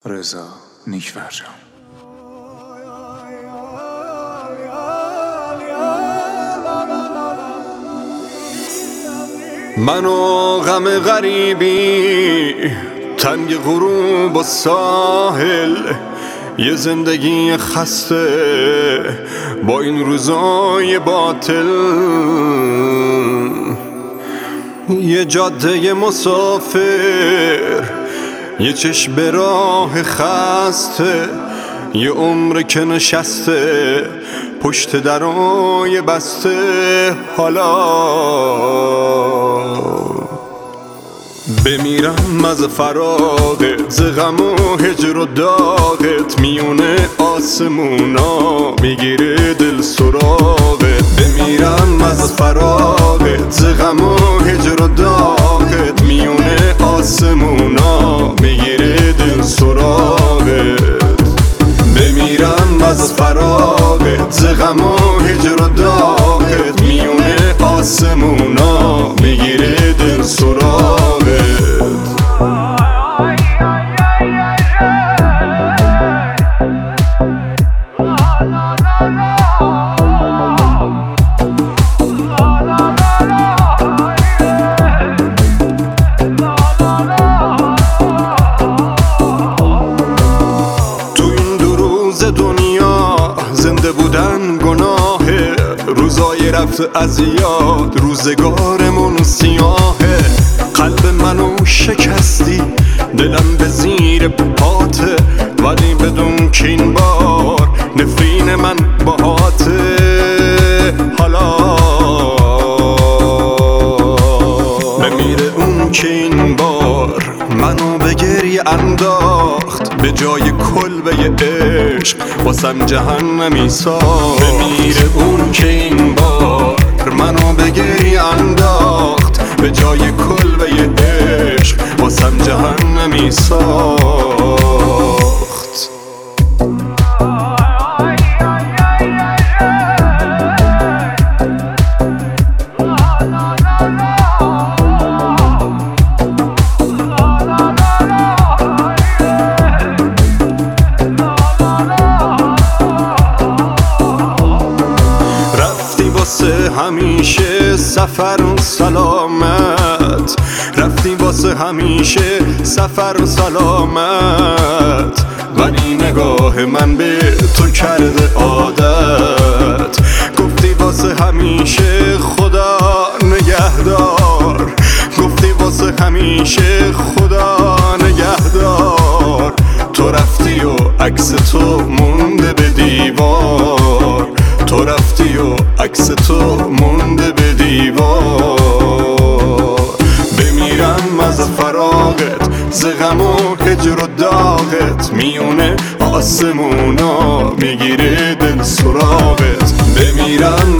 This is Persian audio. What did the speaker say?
رضا نیکفرجام. من و غم غریبی، تنگ غروب و ساحل، یه زندگی خسته با این روزای باطل، یه جاده مسافر، یه چشم به راه خسته، یه عمر که نشسته پشت درای بسته. حالا بمیرم از فراغت، ز غم و هجر و داغت، میونه آسمونا میگیره دل سراغت. بمیرم از فراغت، ز غم و هجر و داغت، میونه آسمونا میگیره دل سراغت. بمیرم از فراغت، ز غم و هجر و داغت، میونه آسمونا میگیره دل سراغت. زنده بودن گناهه، روزای رفت از یاد، روزگارمون سیاهه. قلب منو شکستی، دلم به زیر پاته، ولی بدون که این بار نفرین من باهاته. حالا بمیره اون که این بار منو به گریه انداخت، به جای کلبه عشق واسم جهنمی ساخت. بمیره اون که این بار منو به گریه انداخت، به جای کلبه عشق واسم جهنمی ساخت. همیشه سفر و سلامت، رفتی واسه همیشه سفر و سلامت، ولی نگاه من به تو کرده عادت. گفتی واسه همیشه خدا نگهدار، گفتی واسه همیشه خدا نگهدار. تو رفتی و عکس تو مونده به دیوار، تو رفتی و عکس تو مونده به دیوار. بمیرم از فراغت، ز غم و هجر و داغت، میونه آسمونا میگیره دل سراغت. بمیرم